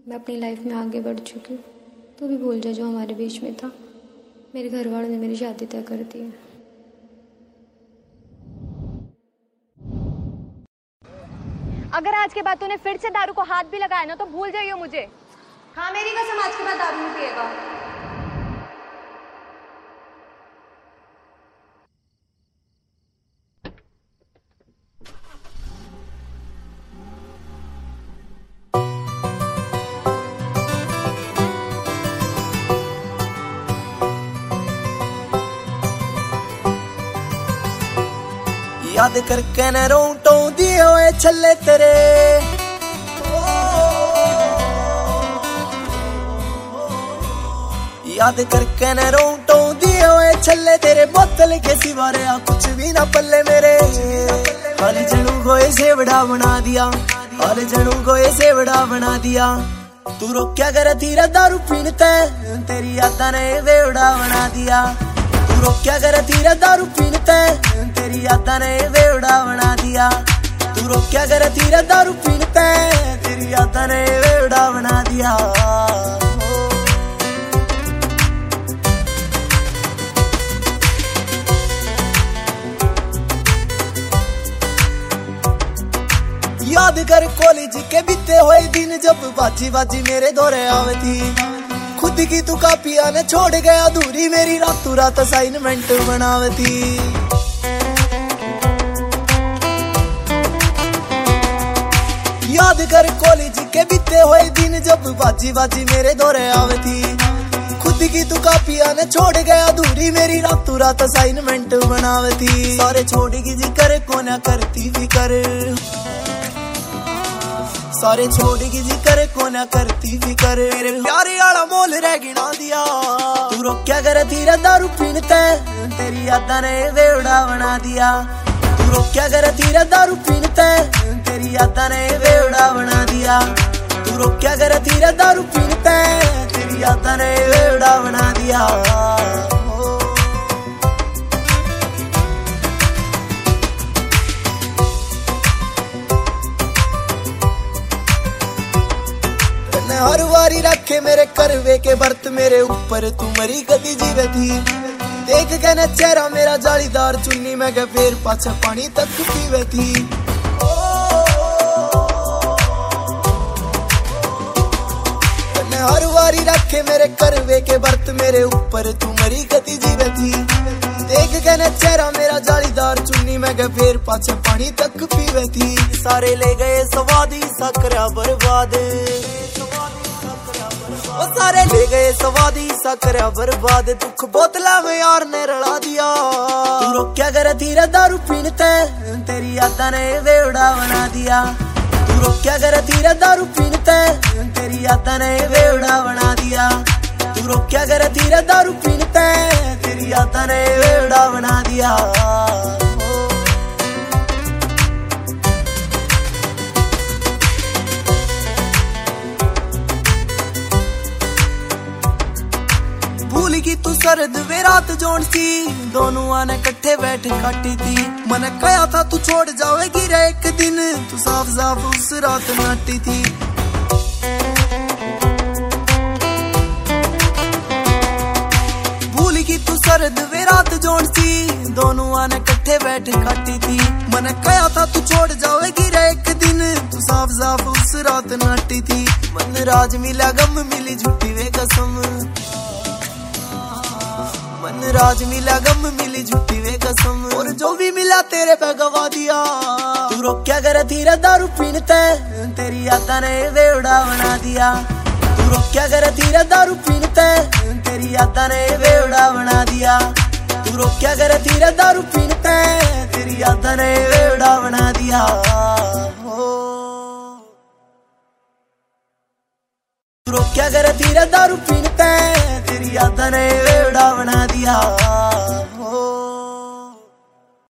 मैं अपनी लाइफ में आगे बढ़ चुकी हूँ, तो भी भूल जा जो हमारे बीच में था। मेरे घर वालों ने मेरी शादी तय कर दी है। अगर आज के बाद तूने फिर से दारू को हाथ भी लगाया ना तो भूल जाइयो मुझे। हाँ मेरी कसम, आज के बाद दारू नहीं पिएगा। याद करके न रोटों दिए हुए छल्ले तेरे, याद करके न रोटों दिए हुए छल्ले तेरे। बोतल के सिवा रहा कुछ भी ना पल्ले मेरे। हाल जनू गोए से बड़ा बना दिया, हाल जनू गोए से बड़ा बना दिया। तू रोक्या कर धीरे दारू पीनते, तेरी यादा ने बेवड़ा बना दिया। तू रोक्या कर धीरे दारू पीनते, तेरी यादा ने बेवड़ा बना दिया। तू रोक्या कर धीरे दारू पीनते, तेरी यादा ने बेवड़ा बना दिया। याद कर कॉलेज के बीते हुए दिन, जब बाजी बाजी मेरे दौरे आवे थी। खुद की तू कापियां ने छोड़ गया अधूरी, मेरी रातों रात असाइनमेंट बनावे थी। याद कर कॉलेज के बीते हुए दिन, जब बाजी बाजी मेरे दौरे आवे थी। खुद की तू कापियां ने छोड़ गया अधूरी, मेरी रातों रात असाइनमेंट बनावे थी। सारे छोड़ की जिक्र को ना करती फिकर, सारे छोड़ की जिक्र को ना करती फिकर। मेरे प्यारे आला मोल रह गिना दिया। तू रोक्या कर धीरे दारू पीनते, तेरी यादा ने बेवड़ा बना दिया। तू रोक्या कर धीरे दारू पीनते, तेरी यादा ने बेवड़ा बना दिया। तू रोक्या कर धीरे दारू पीनते, तेरी यादा ने बेवड़ा बना दिया। हर वारी रखे मेरे करवे के बर्त, मेरे ऊपर तू मरी कदी जीवे थी। देख के न चेहरा मेरा जालीदार चुन्नी, मैं के फिर पाछे पानी तक पीवे थी। हर वारी रखे मेरे करवे के बर्त, मेरे ऊपर तू मरी कदी जीवे थी। देख के न चेहरा मेरा जालीदार चुन्नी, मैं के फिर पाछे पानी तक पीवे थी। सारे ले गए स्वादी सकरा बर्बाद, वो सारे ले गए स्वादी सकरा बर्बाद। दुख बोतला में यार ने रला दिया। तू रोक्या कर धीरे दारू पीनते, तेरी यादा ने बेवड़ा बना दिया। तू रोक्या कर धीरे दारू पीनते, तेरी यादा ने बेवड़ा बना दिया। तू रोक्या कर धीरे दारू पीनते, तेरी यादा ने बेवड़ा बना दिया। भूल की तू सरद वे रात जोन सी, दोनों आने कट्ठे बैठ काटी थी। मन कहा था तू छोड़ जाएगी रे एक दिन, तू साफ साफ उस रात नाटी थी। भूल की तू सरद वे रात जोन सी, दोनों आने कट्ठे बैठ काटी थी। मन कहा था तू छोड़ जाएगी रे एक दिन, तू साफ साफ उस रात नाटी थी। मन राज मिला गम मिली झूठी वे कसम, मन राज मिला गम मिली झूठी वे कसम। और जो भी मिला तेरे पे गवा दिया। तू रोक्या कर धीरे दारू पीनते, तेरी यादा ने बेवड़ा बना दिया। तू रोक्या कर धीरे दारू पीनते, तेरी यादा ने बेवड़ा बना दिया। तू रोक्या कर धीरे दारू पीनते, तेरी यादा ने बेवड़ा बना दिया। तू रोक्या कर धीरे दारू पीनते, तेरी यादा ने